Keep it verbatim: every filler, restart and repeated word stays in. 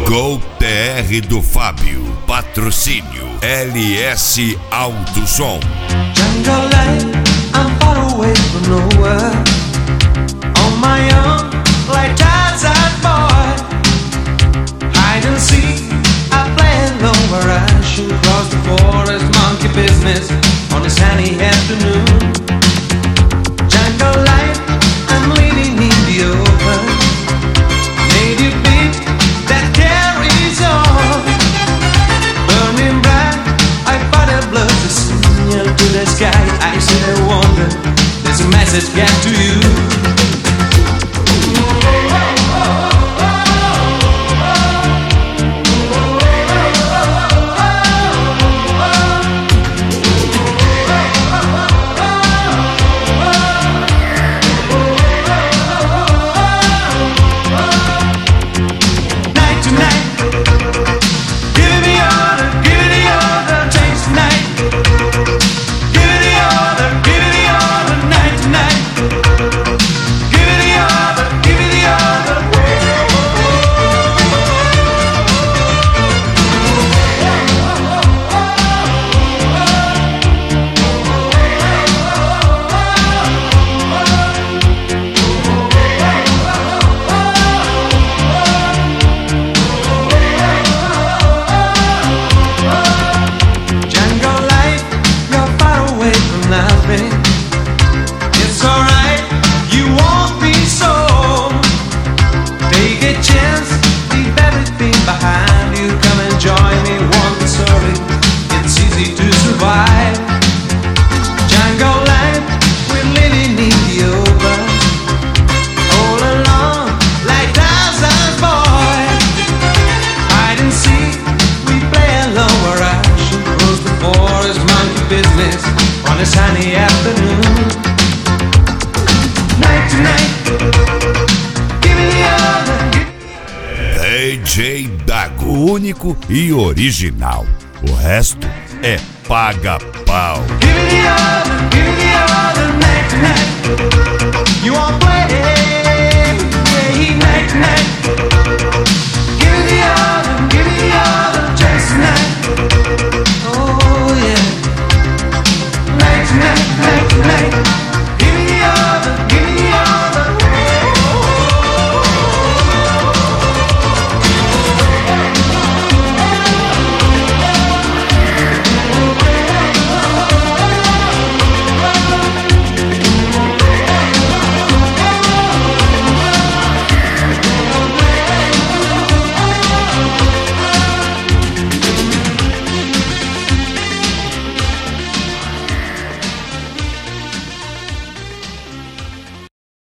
Gol T R do Fábio. Patrocínio L S Autosom. Jungle life, I'm far away from nowhere. On my own, like Tarzan boy. Hide and seek, I play alone where I should cross the forest. Monkey business on a sunny afternoon. Jungle life, I'm living in the open. Native beat that carries on. Burning bright, I fight a blood to signal to the sky. I sit and wonder, there's a message get to you. D J Dago, único e original. O resto é paga-pau. Give me the other, give me the other night tonight. You won't play.